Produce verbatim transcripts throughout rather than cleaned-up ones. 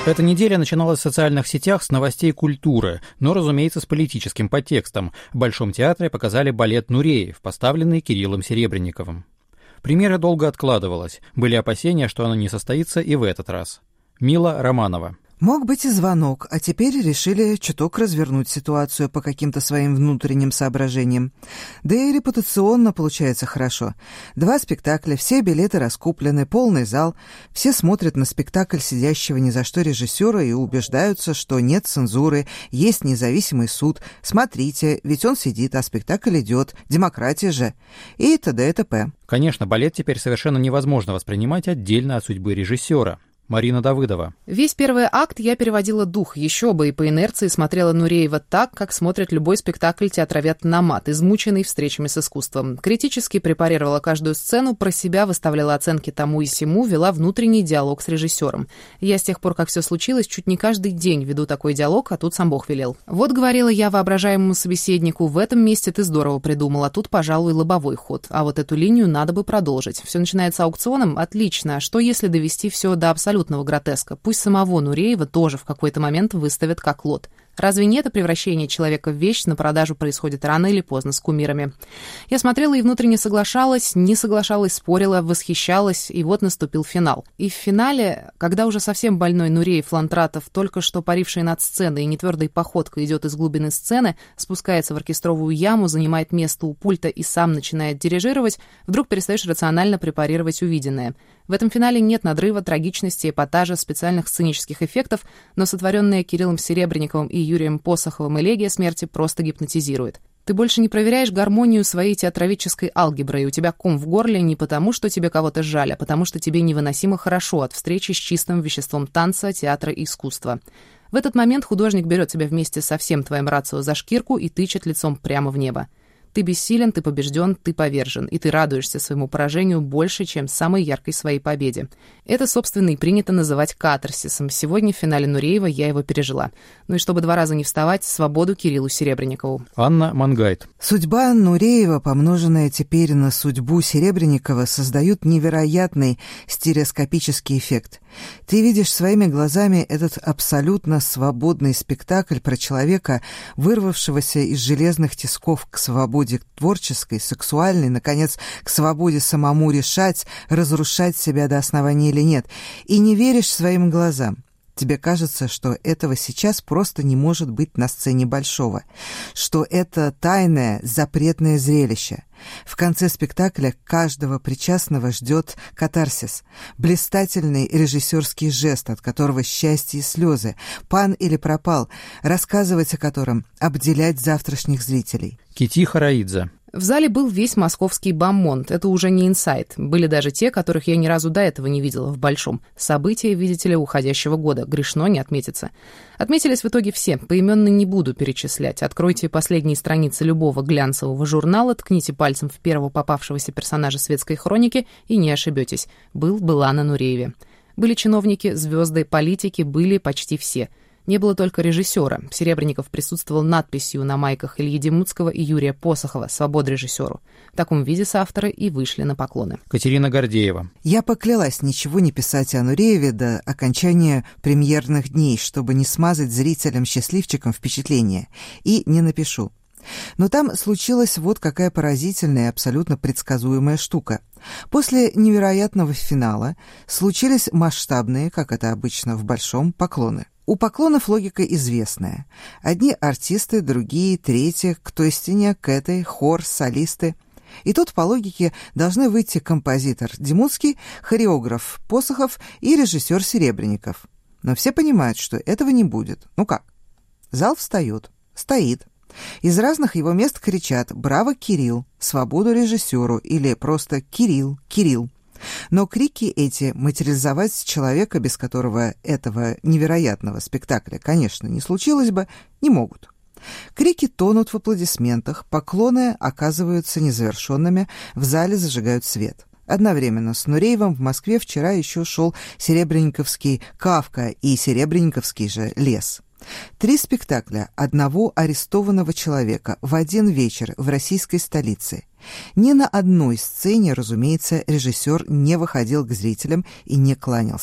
Эта неделя начиналась в социальных сетях с новостей культуры, но, разумеется, с политическим подтекстом. В Большом театре показали балет «Нуреев», поставленный Кириллом Серебренниковым. Премьера долго откладывалась. Были опасения, что она не состоится и в этот раз. Мила Романова. Мог быть и звонок, а теперь решили чуток развернуть ситуацию по каким-то своим внутренним соображениям. Да и репутационно получается хорошо. Два спектакля, все билеты раскуплены, полный зал. Все смотрят на спектакль сидящего ни за что режиссера и убеждаются, что нет цензуры, есть независимый суд. Смотрите, ведь он сидит, а спектакль идет. Демократия же. И т.д. и т.п. Конечно, балет теперь совершенно невозможно воспринимать отдельно от судьбы режиссера. Марина Давыдова. Весь первый акт я переводила дух, еще бы, и по инерции смотрела Нуреева так, как смотрит любой спектакль театровед на мат, измученный встречами с искусством. Критически препарировала каждую сцену, про себя выставляла оценки тому и сему, вела внутренний диалог с режиссером. Я с тех пор, как все случилось, чуть не каждый день веду такой диалог, а тут сам Бог велел. Вот, говорила я воображаемому собеседнику, в этом месте ты здорово придумал, а тут, пожалуй, лобовой ход. А вот эту линию надо бы продолжить. Все начинается аукционом? Отлично. А что, если довести все до абсолютного гротеска? Пусть самого Нуреева тоже в какой-то момент выставят как лот. Разве не это превращение человека в вещь на продажу происходит рано или поздно с кумирами? Я смотрела и внутренне соглашалась, не соглашалась, спорила, восхищалась, и вот наступил финал. И в финале, когда уже совсем больной Нуреев Лантратов, только что паривший над сценой и нетвердой походкой идет из глубины сцены, спускается в оркестровую яму, занимает место у пульта и сам начинает дирижировать, вдруг перестаешь рационально препарировать увиденное. В этом финале нет надрыва, трагичности, эпатажа, специальных сценических эффектов, но сотворенная Кириллом Серебренниковым и Юрием Посоховым элегия смерти просто гипнотизирует. Ты больше не проверяешь гармонию своей театроведческой алгебры, и у тебя ком в горле не потому, что тебе кого-то жаль, а потому что тебе невыносимо хорошо от встречи с чистым веществом танца, театра и искусства. В этот момент художник берет тебя вместе со всем твоим рацио за шкирку и тычет лицом прямо в небо. Ты бессилен, ты побежден, ты повержен, и ты радуешься своему поражению больше, чем самой яркой своей победе. Это, собственно, и принято называть катарсисом. Сегодня в финале Нуреева я его пережила. Ну и чтобы два раза не вставать, свободу Кириллу Серебренникову. Анна Мангайт. Судьба Нуреева, помноженная теперь на судьбу Серебренникова, создают невероятный стереоскопический эффект. Ты видишь своими глазами этот абсолютно свободный спектакль про человека, вырвавшегося из железных тисков к свободе творческой, сексуальной, наконец, к свободе самому решать, разрушать себя до основания или нет, и не веришь своим глазам. Тебе кажется, что этого сейчас просто не может быть на сцене Большого, что это тайное, запретное зрелище. В конце спектакля каждого причастного ждет катарсис, блистательный режиссерский жест, от которого счастье и слезы, пан или пропал, рассказывать о котором, обделять завтрашних зрителей. Кити Хараидзе. В зале был весь московский бомонд. Это уже не инсайд. Были даже те, которых я ни разу до этого не видела в Большом. События, видите ли, уходящего года. Грешно не отметиться. Отметились в итоге все. Поименно не буду перечислять. Откройте последние страницы любого глянцевого журнала, ткните пальцем в первого попавшегося персонажа светской хроники и не ошибетесь. Был, была на Нурееве. Были чиновники, звезды, политики, были почти все. Не было только режиссера. Серебренников присутствовал надписью на майках Ильи Демуцкого и Юрия Посохова «Свобода режиссеру». В таком виде соавторы и вышли на поклоны. Катерина Гордеева. Я поклялась ничего не писать о Нурееве до окончания премьерных дней, чтобы не смазать зрителям-счастливчикам впечатление. И не напишу. Но там случилась вот какая поразительная и абсолютно предсказуемая штука. После невероятного финала случились масштабные, как это обычно в Большом, поклоны. У поклонов логика известная. Одни артисты, другие, третьи, к той стене, к этой, хор, солисты. И тут, по логике, должны выйти композитор Демуцкий, хореограф Посохов и режиссер Серебренников. Но все понимают, что этого не будет. Ну как? Зал встает, стоит. Из разных его мест кричат «Браво, Кирилл!», «Свободу режиссеру!» или просто «Кирилл! Кирилл!». Но крики эти материализовать человека, без которого этого невероятного спектакля, конечно, не случилось бы, не могут. Крики тонут в аплодисментах, поклоны оказываются незавершенными, в зале зажигают свет. Одновременно с Нуреевым в Москве вчера еще шел серебренниковский «Кафка» и серебренниковский же «Лес». Три спектакля одного арестованного человека в один вечер в российской столице. Ни на одной сцене, разумеется, режиссер не выходил к зрителям и не кланялся.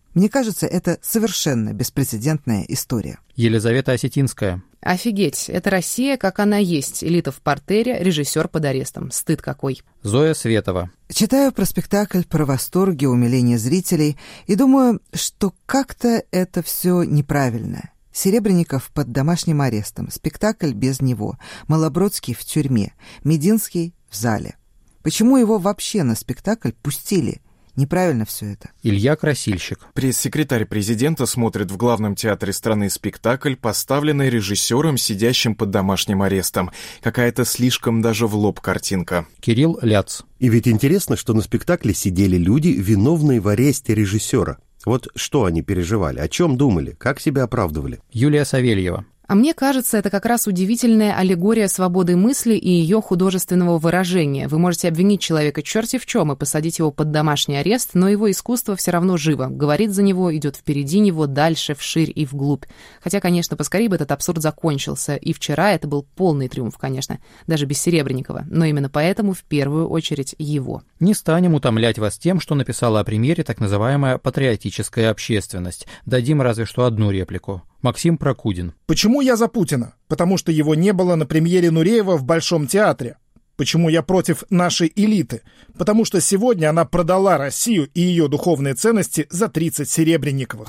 Мне кажется, это совершенно беспрецедентная история. Елизавета Осетинская. Офигеть, это Россия, как она есть. Элита в партере, режиссер под арестом. Стыд какой. Зоя Светова. Читаю про спектакль, про восторги, умиление зрителей и думаю, что как-то это все неправильно. Серебренников под домашним арестом, спектакль без него, Малобродский в тюрьме, Мединский в зале. Почему его вообще на спектакль пустили? Неправильно все это. Илья Красильщик. Пресс-секретарь президента смотрит в главном театре страны спектакль, поставленный режиссером, сидящим под домашним арестом. Какая-то слишком даже в лоб картинка. Кирилл Ляц. И ведь интересно, что на спектакле сидели люди, виновные в аресте режиссера. Вот что они переживали, о чем думали, как себя оправдывали? Юлия Савельева. А мне кажется, это как раз удивительная аллегория свободы мысли и ее художественного выражения. Вы можете обвинить человека черти в чем и посадить его под домашний арест, но его искусство все равно живо, говорит за него, идет впереди него, дальше, вширь и вглубь. Хотя, конечно, поскорее бы этот абсурд закончился. И вчера это был полный триумф, конечно, даже без Серебренникова. Но именно поэтому в первую очередь его. Не станем утомлять вас тем, что написала о премьере так называемая патриотическая общественность. Дадим разве что одну реплику. Максим Прокудин. Почему я за Путина? Потому что его не было на премьере Нуреева в Большом театре. Почему я против нашей элиты? Потому что сегодня она продала Россию и ее духовные ценности за тридцать Серебренниковых.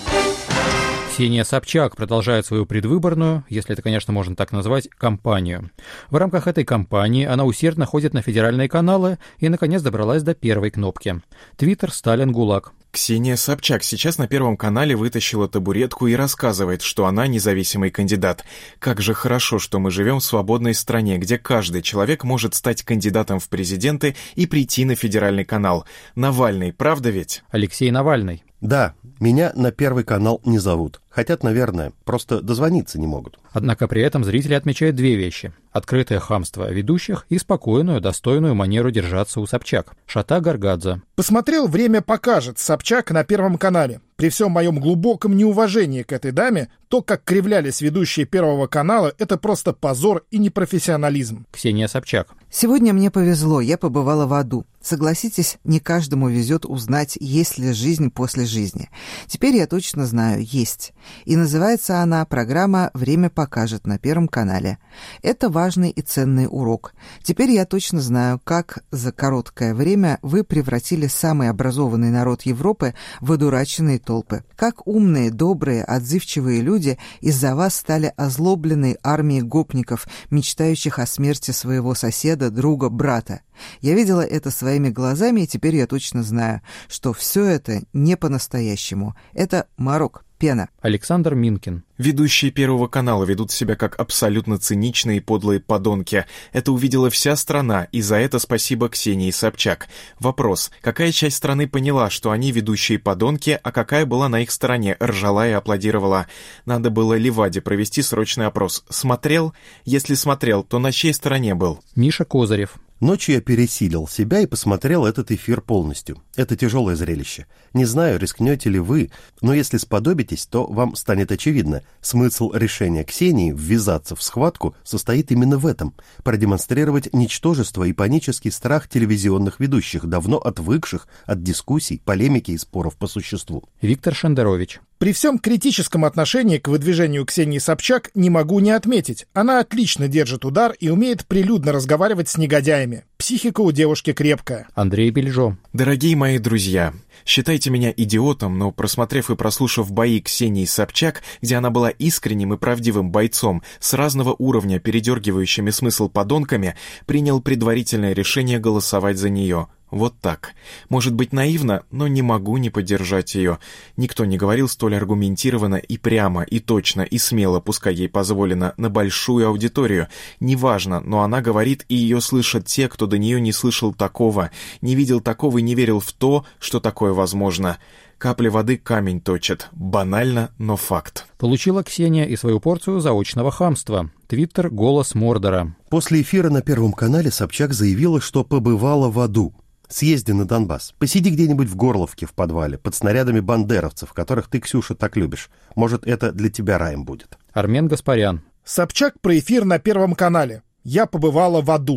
Ксения Собчак продолжает свою предвыборную, если это, конечно, можно так назвать, кампанию. В рамках этой кампании она усердно ходит на федеральные каналы и, наконец, добралась до первой кнопки. Твиттер Сталин ГУЛАГ. Ксения Собчак сейчас на Первом канале вытащила табуретку и рассказывает, что она независимый кандидат. Как же хорошо, что мы живем в свободной стране, где каждый человек может стать кандидатом в президенты и прийти на федеральный канал. Навальный, правда ведь? Алексей Навальный. Да, меня на Первый канал не зовут. Хотят, наверное, просто дозвониться не могут. Однако при этом зрители отмечают две вещи. Открытое хамство ведущих и спокойную, достойную манеру держаться у Собчак. Шата Гаргадзе. Посмотрел «Время покажет» Собчак на Первом канале. При всем моем глубоком неуважении к этой даме, то, как кривлялись ведущие Первого канала, это просто позор и непрофессионализм. Ксения Собчак. Сегодня мне повезло, я побывала в аду. Согласитесь, не каждому везет узнать, есть ли жизнь после жизни. Теперь я точно знаю, есть. И называется она программа «Время покажет» на Первом канале. Это важный и ценный урок. Теперь я точно знаю, как за короткое время вы превратили самый образованный народ Европы в одураченные толпы. Как умные, добрые, отзывчивые люди из-за вас стали озлобленной армией гопников, мечтающих о смерти своего соседа, друга, брата. Я видела это своими глазами, и теперь я точно знаю, что все это не по-настоящему. Это морок, пена. Александр Минкин. Ведущие Первого канала ведут себя как абсолютно циничные и подлые подонки. Это увидела вся страна, и за это спасибо Ксении Собчак. Вопрос: какая часть страны поняла, что они ведущие подонки, а какая была на их стороне, ржала и аплодировала? Надо было Леваде провести срочный опрос. Смотрел? Если смотрел, то на чьей стороне был? Миша Козырев. Ночью я пересилил себя и посмотрел этот эфир полностью. Это тяжелое зрелище. Не знаю, рискнете ли вы, но если сподобитесь, то вам станет очевидно. Смысл решения Ксении ввязаться в схватку состоит именно в этом – продемонстрировать ничтожество и панический страх телевизионных ведущих, давно отвыкших от дискуссий, полемики и споров по существу. Виктор Шендерович. При всем критическом отношении к выдвижению Ксении Собчак не могу не отметить. Она отлично держит удар и умеет прилюдно разговаривать с негодяями. Психика у девушки крепкая. Андрей Бельжо. Дорогие мои друзья, считайте меня идиотом, но просмотрев и прослушав бои Ксении Собчак, где она была искренним и правдивым бойцом, с разного уровня передергивающими смысл подонками, принял предварительное решение голосовать за нее. Вот так. Может быть наивно, но не могу не поддержать ее. Никто не говорил столь аргументированно и прямо, и точно, и смело, пускай ей позволено, на большую аудиторию. Неважно, но она говорит, и ее слышат те, кто до нее не слышал такого, не видел такого и не верил в то, что такое возможно. Капля воды камень точит. Банально, но факт. Получила Ксения и свою порцию заочного хамства. Твиттер «Голос Мордора». После эфира на Первом канале Собчак заявила, что побывала в аду. Съезди на Донбасс, посиди где-нибудь в Горловке в подвале, под снарядами бандеровцев, которых ты, Ксюша, так любишь. Может, это для тебя раем будет. Армен Гаспарян. Собчак про эфир на Первом канале. Я побывала в аду.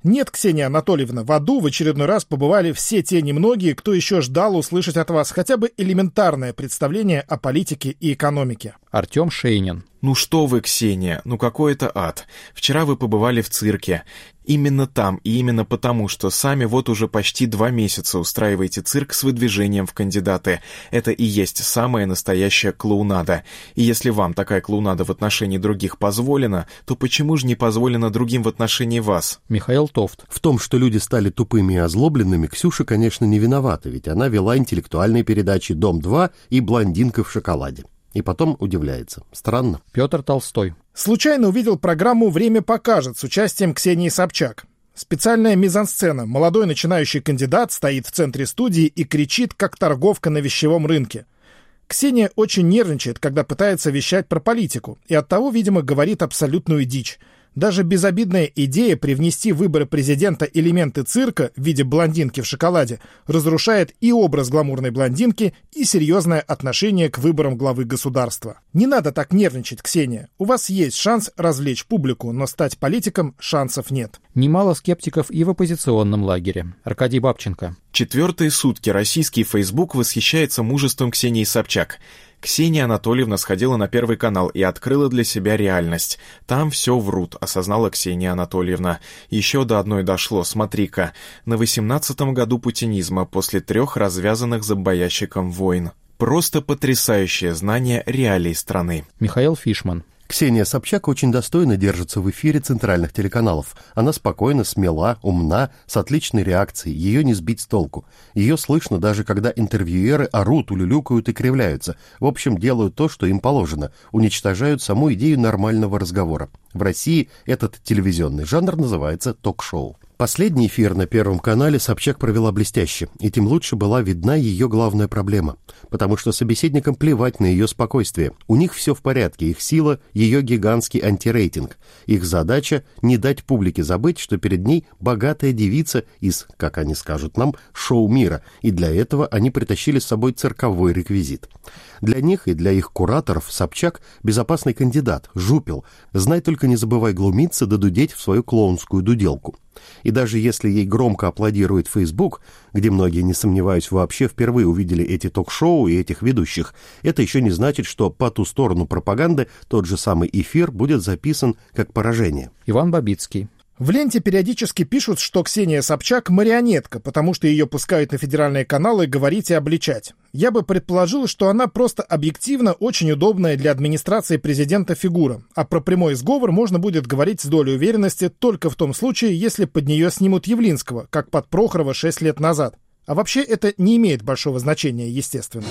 Нет, Ксения Анатольевна, в аду в очередной раз побывали все те немногие, кто еще ждал услышать от вас хотя бы элементарное представление о политике и экономике. Артем Шейнин. Ну что вы, Ксения, ну какой это ад. Вчера вы побывали в цирке. Именно там и именно потому, что сами вот уже почти два месяца устраиваете цирк с выдвижением в кандидаты. Это и есть самая настоящая клоунада. И если вам такая клоунада в отношении других позволена, то почему же не позволено другим в отношении вас? Михаил Тофт. В том, что люди стали тупыми и озлобленными, Ксюша, конечно, не виновата, ведь она вела интеллектуальные передачи «Дом-два» и «Блондинка в шоколаде». И потом удивляется. Странно. Петр Толстой. Случайно увидел программу «Время покажет» с участием Ксении Собчак. Специальная мизансцена. Молодой начинающий кандидат стоит в центре студии и кричит, как торговка на вещевом рынке. Ксения очень нервничает, когда пытается вещать про политику, и оттого, видимо, говорит абсолютную дичь. Даже безобидная идея привнести в выборы президента элементы цирка в виде блондинки в шоколаде разрушает и образ гламурной блондинки, и серьезное отношение к выборам главы государства. Не надо так нервничать, Ксения. У вас есть шанс развлечь публику, но стать политиком шансов нет. Немало скептиков и в оппозиционном лагере. Аркадий Бабченко. Четвертые сутки российский Facebook восхищается мужеством Ксении Собчак. Ксения Анатольевна сходила на Первый канал и открыла для себя реальность. Там все врут, осознала Ксения Анатольевна. Еще до одной дошло, смотри-ка. На восемнадцатом году путинизма после трех развязанных зомбоящиком войн. Просто потрясающее знание реалий страны. Михаил Фишман. Ксения Собчак очень достойно держится в эфире центральных телеканалов. Она спокойна, смела, умна, с отличной реакцией, ее не сбить с толку. Ее слышно даже когда интервьюеры орут, улюлюкают и кривляются. В общем, делают то, что им положено, уничтожают саму идею нормального разговора. В России этот телевизионный жанр называется ток-шоу. Последний эфир на Первом канале Собчак провела блестяще, и тем лучше была видна ее главная проблема, потому что собеседникам плевать на ее спокойствие. У них все в порядке, их сила – ее гигантский антирейтинг. Их задача – не дать публике забыть, что перед ней богатая девица из, как они скажут нам, шоу-мира, и для этого они притащили с собой цирковой реквизит. Для них и для их кураторов Собчак – безопасный кандидат, жупел. Знай только не забывай глумиться да дудеть в свою клоунскую дуделку. И даже если ей громко аплодирует Facebook, где многие, не сомневаюсь, вообще впервые увидели эти ток-шоу и этих ведущих, это еще не значит, что по ту сторону пропаганды тот же самый эфир будет записан как поражение. Иван Бабицкий. В ленте периодически пишут, что Ксения Собчак марионетка, потому что ее пускают на федеральные каналы говорить и обличать. Я бы предположил, что она просто объективно очень удобная для администрации президента фигура, а про прямой сговор можно будет говорить с долей уверенности только в том случае, если под нее снимут Явлинского, как под Прохорова шесть лет назад. А вообще это не имеет большого значения, естественно.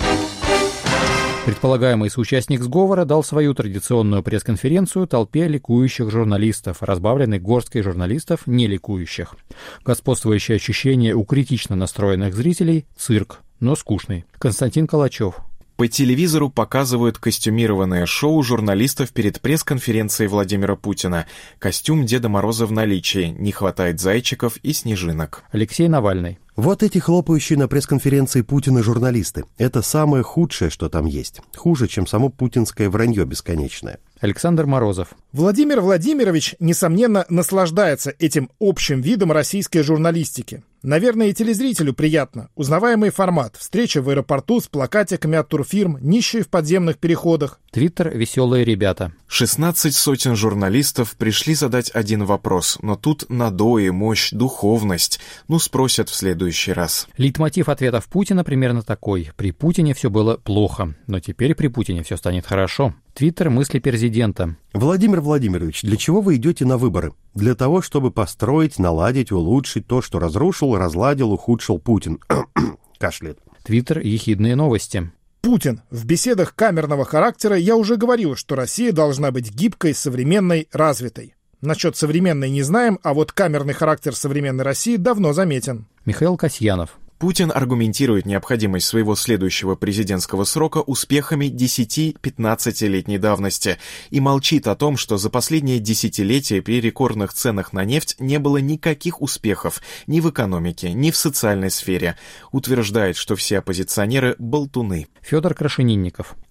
Предполагаемый соучастник сговора дал свою традиционную пресс-конференцию толпе ликующих журналистов, разбавленной горсткой журналистов, не ликующих. Господствующее ощущение у критично настроенных зрителей – цирк, но скучный. Константин Калачев. По телевизору показывают костюмированное шоу журналистов перед пресс-конференцией Владимира Путина. Костюм Деда Мороза в наличии, не хватает зайчиков и снежинок. Алексей Навальный. Вот эти хлопающие на пресс-конференции Путина журналисты. Это самое худшее, что там есть. Хуже, чем само путинское вранье бесконечное. Александр Морозов. Владимир Владимирович, несомненно, наслаждается этим общим видом российской журналистики. Наверное, и телезрителю приятно. Узнаваемый формат. Встреча в аэропорту с плакатиками от турфирм, нищие в подземных переходах. Твиттер «Веселые ребята». шестнадцать сотен журналистов пришли задать один вопрос, но тут надои, мощь, духовность. Ну, спросят в следующий раз. Лейтмотив ответов Путина примерно такой. При Путине все было плохо, но теперь при Путине все станет хорошо. Твиттер «Мысли президента». Владимир Владимирович, для чего вы идете на выборы? Для того, чтобы построить, наладить, улучшить то, что разрушил, разладил, ухудшил Путин. Кашляет. Твиттер «Ехидные новости». Путин. В беседах камерного характера я уже говорил, что Россия должна быть гибкой, современной, развитой. Насчет современной не знаем, а вот камерный характер современной России давно заметен. Михаил Касьянов. Путин аргументирует необходимость своего следующего президентского срока успехами десяти-пятнадцатилетней давности и молчит о том, что за последние десятилетия при рекордных ценах на нефть не было никаких успехов ни в экономике, ни в социальной сфере. Утверждает, что все оппозиционеры – болтуны. Федор Крашенинников.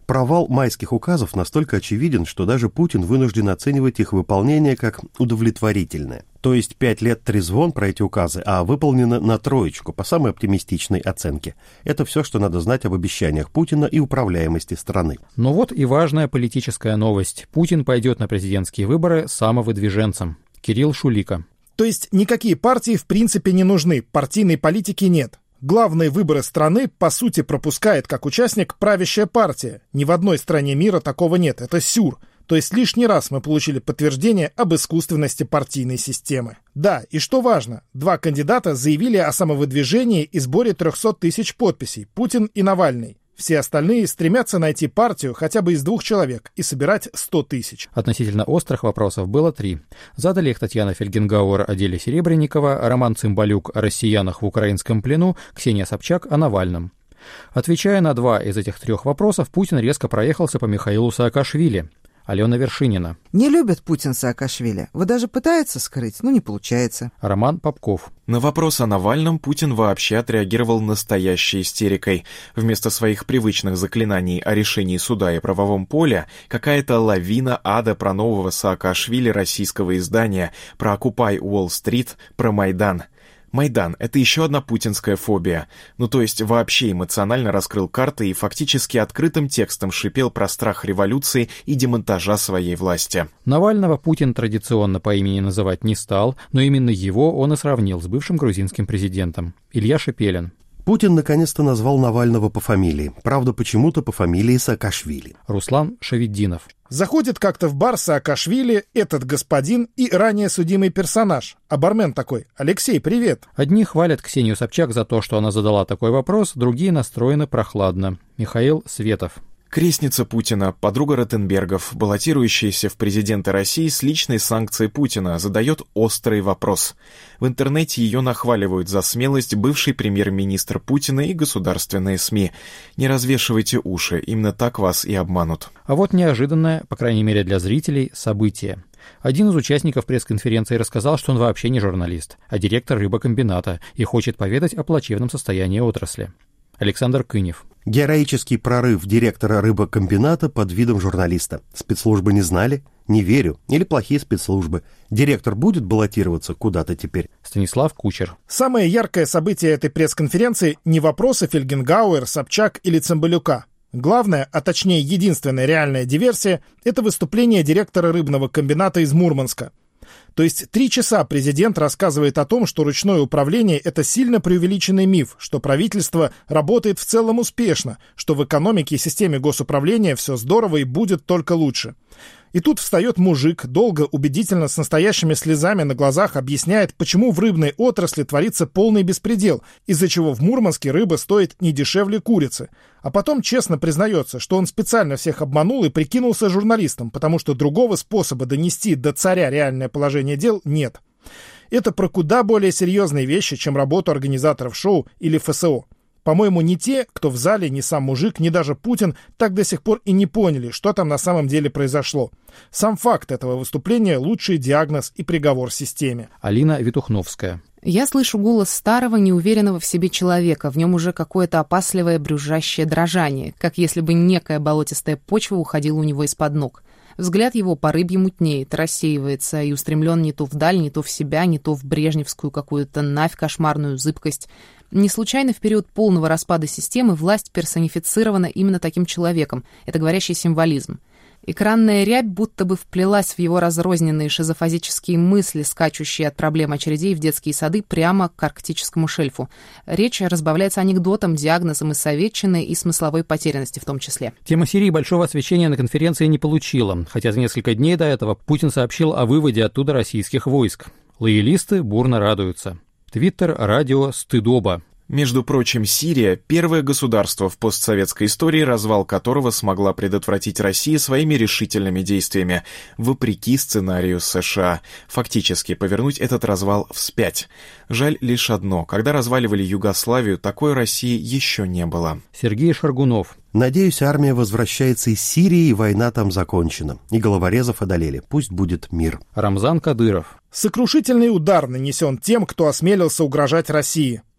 Провал майских указов настолько очевиден, что даже Путин вынужден оценивать их выполнение как удовлетворительное. То есть пять лет трезвон про эти указы, а выполнено на троечку, по самой оптимистичной оценке. Это все, что надо знать об обещаниях Путина и управляемости страны. Но вот и важная политическая новость. Путин пойдет на президентские выборы самовыдвиженцем. Кирилл Шулика. То есть никакие партии в принципе не нужны, партийной политики нет. Главные выборы страны, по сути, пропускает как участник правящая партия. Ни в одной стране мира такого нет, это сюр. То есть лишний раз мы получили подтверждение об искусственности партийной системы. Да, и что важно, два кандидата заявили о самовыдвижении и сборе трехсот тысяч подписей – Путин и Навальный. Все остальные стремятся найти партию хотя бы из двух человек и собирать сто тысяч. Относительно острых вопросов было три. Задали их Татьяна Фельгенгауэр о деле Серебренникова, Роман Цымбалюк о россиянах в украинском плену, Ксения Собчак о Навальном. Отвечая на два из этих трех вопросов, Путин резко проехался по Михаилу Саакашвили. Алена Вершинина. Не любит Путин Саакашвили. Вот даже пытается скрыть, но не получается. Роман Попков. На вопрос о Навальном Путин вообще отреагировал настоящей истерикой. Вместо своих привычных заклинаний о решении суда и правовом поле какая-то лавина ада про нового Саакашвили российского издания, про «Окупай Уолл-стрит», про Майдан. Майдан — это еще одна путинская фобия. Ну то есть вообще эмоционально раскрыл карты и фактически открытым текстом шипел про страх революции и демонтажа своей власти. Навального Путин традиционно по имени называть не стал, но именно его он и сравнил с бывшим грузинским президентом. Илья Шепелин. Путин наконец-то назвал Навального по фамилии. Правда, почему-то по фамилии Саакашвили. Руслан Шавиддинов. Заходит как-то в бар Саакашвили этот господин и ранее судимый персонаж. А бармен такой: «Алексей, привет». Одни хвалят Ксению Собчак за то, что она задала такой вопрос, другие настроены прохладно. Михаил Светов. Крестница Путина, подруга Ротенбергов, баллотирующаяся в президенты России с личной санкцией Путина, задает острый вопрос. В интернете ее нахваливают за смелость бывший премьер-министр Путина и государственные СМИ. Не развешивайте уши, именно так вас и обманут. А вот неожиданное, по крайней мере для зрителей, событие. Один из участников пресс-конференции рассказал, что он вообще не журналист, а директор рыбокомбината и хочет поведать о плачевном состоянии отрасли. Александр Кынев. Героический прорыв директора рыбокомбината под видом журналиста. Спецслужбы не знали? Не верю. Или плохие спецслужбы. Директор будет баллотироваться куда-то теперь? Станислав Кучер. Самое яркое событие этой пресс-конференции не вопросы Фельгенгауэр, Собчак или Цымбалюка. Главное, а точнее единственная реальная диверсия, это выступление директора рыбного комбината из Мурманска. То есть три часа президент рассказывает о том, что ручное управление – это сильно преувеличенный миф, что правительство работает в целом успешно, что в экономике и системе госуправления все здорово и будет только лучше. И тут встает мужик, долго, убедительно, с настоящими слезами на глазах объясняет, почему в рыбной отрасли творится полный беспредел, из-за чего в Мурманске рыба стоит не дешевле курицы. А потом честно признается, что он специально всех обманул и прикинулся журналистом, потому что другого способа донести до царя реальное положение дел нет. Это про куда более серьезные вещи, чем работу организаторов шоу или эф эс о. По-моему, ни те, кто в зале, ни сам мужик, ни даже Путин так до сих пор и не поняли, что там на самом деле произошло. Сам факт этого выступления – лучший диагноз и приговор системе. Алина Витухновская. Я слышу голос старого, неуверенного в себе человека. В нем уже какое-то опасливое брюзжащее дрожание, как если бы некая болотистая почва уходила у него из-под ног. Взгляд его по рыбье мутнеет, рассеивается и устремлен не то вдаль, не то в себя, не то в брежневскую какую-то навь, кошмарную зыбкость. Не случайно в период полного распада системы власть персонифицирована именно таким человеком. Это говорящий символизм. Экранная рябь будто бы вплелась в его разрозненные шизофазические мысли, скачущие от проблем очередей в детские сады прямо к арктическому шельфу. Речь разбавляется анекдотом, диагнозом и советчины, и смысловой потерянности в том числе. Тема Сирии большого освещения на конференции не получила, хотя за несколько дней до этого Путин сообщил о выводе оттуда российских войск. Лоялисты бурно радуются. Твиттер, радио, стыдоба. Между прочим, Сирия – первое государство в постсоветской истории, развал которого смогла предотвратить Россия своими решительными действиями, вопреки сценарию США. Фактически повернуть этот развал вспять. Жаль лишь одно – когда разваливали Югославию, такой России еще не было. Сергей Шаргунов. Надеюсь, армия возвращается из Сирии, и война там закончена. И головорезов одолели. Пусть будет мир. Рамзан Кадыров. Сокрушительный удар нанесен тем, кто осмелился угрожать России.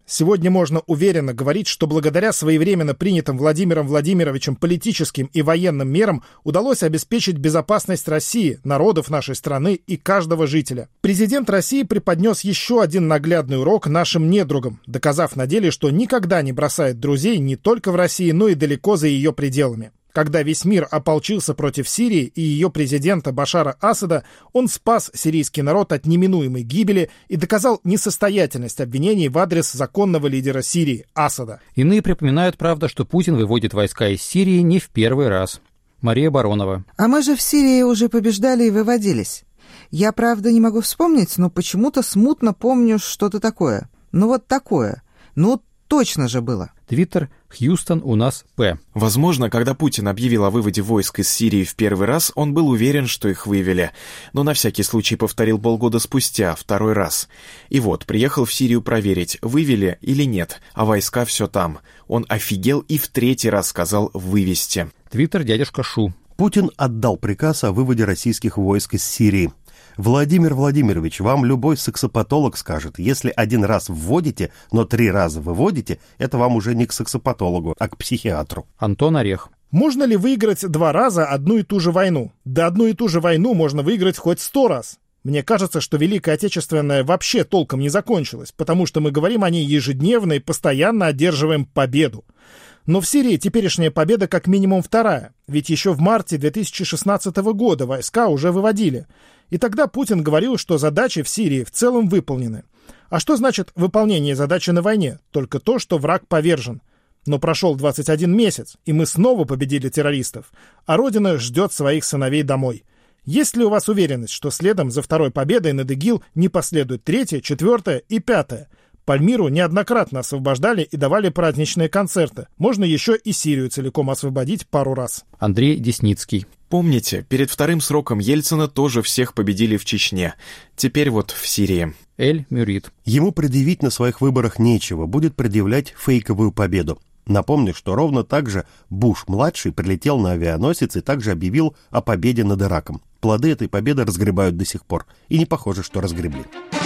Сегодня можно уверенно говорить, что благодаря своевременно принятым Владимиром Владимировичем политическим и военным мерам удалось обеспечить безопасность России, народов нашей страны и каждого жителя. Президент России преподнес еще один наглядный урок нашим недругам, доказав на деле, что никогда не бросает друзей не только в России, но и далеко за ее пределами. Когда весь мир ополчился против Сирии и ее президента Башара Асада, он спас сирийский народ от неминуемой гибели и доказал несостоятельность обвинений в адрес законного лидера Сирии Асада. Иные припоминают, правда, что Путин выводит войска из Сирии не в первый раз. Мария Баронова. А мы же в Сирии уже побеждали и выводились. Я, правда, не могу вспомнить, но почему-то смутно помню что-то такое. Ну вот такое. Ну точно же было. Твиттер «Хьюстон у нас П». Возможно, когда Путин объявил о выводе войск из Сирии в первый раз, он был уверен, что их вывели, но на всякий случай повторил полгода спустя, второй раз. И вот, приехал в Сирию проверить, вывели или нет, а войска все там. Он офигел и в третий раз сказал «вывести». Твиттер «Дядюшка Шу». Путин отдал приказ о выводе российских войск из Сирии. Владимир Владимирович, вам любой сексопатолог скажет, если один раз вводите, но три раза выводите, это вам уже не к сексопатологу, а к психиатру. Антон Орех. Можно ли выиграть два раза одну и ту же войну? Да одну и ту же войну можно выиграть хоть сто раз. Мне кажется, что Великая Отечественная вообще толком не закончилась, потому что мы говорим о ней ежедневно и постоянно одерживаем победу. Но в Сирии теперешняя победа как минимум вторая, ведь еще в марте две тысячи шестнадцатого года войска уже выводили. И тогда Путин говорил, что задачи в Сирии в целом выполнены. А что значит выполнение задачи на войне? Только то, что враг повержен. Но прошел двадцать один месяц, и мы снова победили террористов, а Родина ждет своих сыновей домой. Есть ли у вас уверенность, что следом за второй победой над ИГИЛ не последует третья, четвертая и пятая? Пальмиру неоднократно освобождали и давали праздничные концерты. Можно еще и Сирию целиком освободить пару раз. Андрей Десницкий. Помните, перед вторым сроком Ельцина тоже всех победили в Чечне. Теперь вот в Сирии. Эль Мюрит. Ему предъявить на своих выборах нечего, будет предъявлять фейковую победу. Напомню, что ровно так же Буш-младший прилетел на авианосец и также объявил о победе над Ираком. Плоды этой победы разгребают до сих пор. И не похоже, что разгребли.